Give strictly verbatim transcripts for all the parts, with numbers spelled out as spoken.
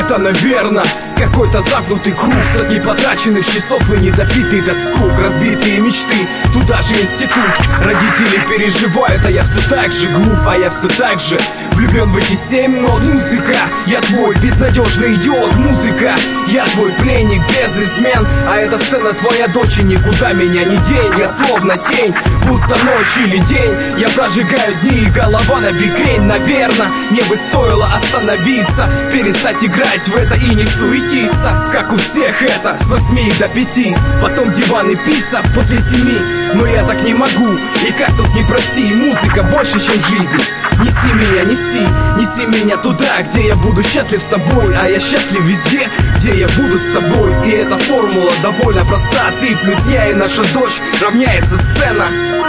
это, наверное, какой-то замкнутый круг. Сотни потраченных часов и недопитый досуг. Разбитые мечты, туда же институт. Родители переживают, а я все так же глуп. А я все так же влюблен в эти семь нот. Музыка, я твой безнадежный идиот. Музыка, я твой пленник без измен. А эта сцена твоя дочь, и никуда меня не день. Я словно тень, будто ночь или день. Я прожигаю дни, и голова на бикрень. Наверно, мне бы стоило остановиться, перестать играть в это и не суетиться. Как у всех это, с восьми до пяти. Потом диван и пицца после семи. Но я так не могу, и как тут не проси. Музыка больше, чем жизнь. Неси меня, неси, неси меня туда, где я буду счастлив с тобой. А я счастлив везде, где я буду с тобой. И эта формула довольно проста. Ты плюс я и наша дочь равняется сцена.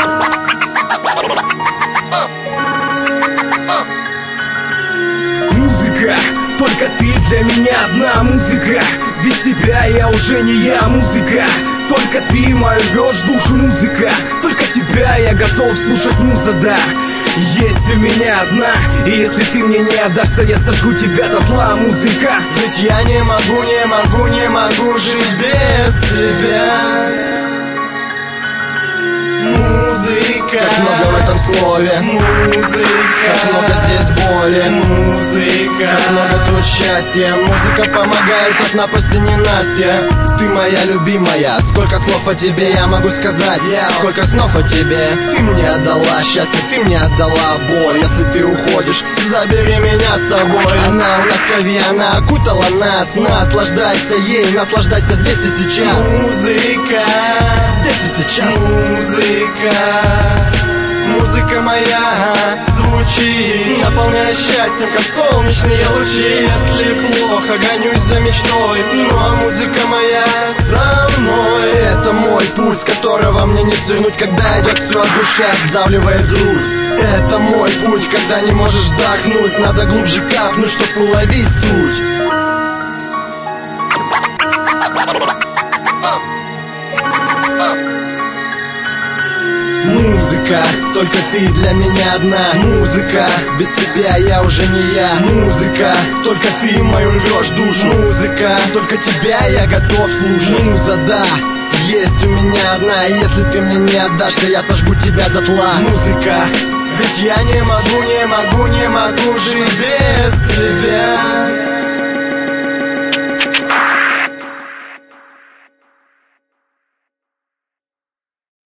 Музыка, только ты для меня одна. Музыка, без тебя я уже не я. Музыка, только ты мою рвешь душу. Музыка, только тебя я готов слушать. Муза, да, есть у меня одна. И если ты мне не отдашься, я сожгу тебя дотла. Музыка, ведь я не могу, не могу, не могу жить без тебя. Музыка, как много в этом слове. Музыка, как много здесь боли. Музыка, как много тут счастья. Музыка помогает от напасти ненастья. Ты моя любимая, сколько слов о тебе я могу сказать. Сколько снов о тебе. Ты мне отдала счастье, ты мне отдала боль. Если ты уходишь, забери меня с собой. Она у нас крови, она окутала нас. Наслаждайся ей, наслаждайся здесь и сейчас. Музыка, здесь и сейчас. Музыка, музыка моя звучит, наполняя счастьем, как солнечные лучи. Если плохо, гонюсь за мечтой, ну а музыка моя со мной. Это мой путь, с которого мне не свернуть, когда идет все от души, сдавливает грудь. Это мой путь, когда не можешь вздохнуть, надо глубже капнуть, чтоб уловить суть. Музыка, только ты для меня одна. Музыка, без тебя я уже не я. Музыка, только ты мою рвешь душу. Музыка, только тебя я готов слушать. Муза, да, есть у меня одна. И если ты мне не отдашься, я сожгу тебя дотла. Музыка, ведь я не могу, не могу, не могу жить без тебя.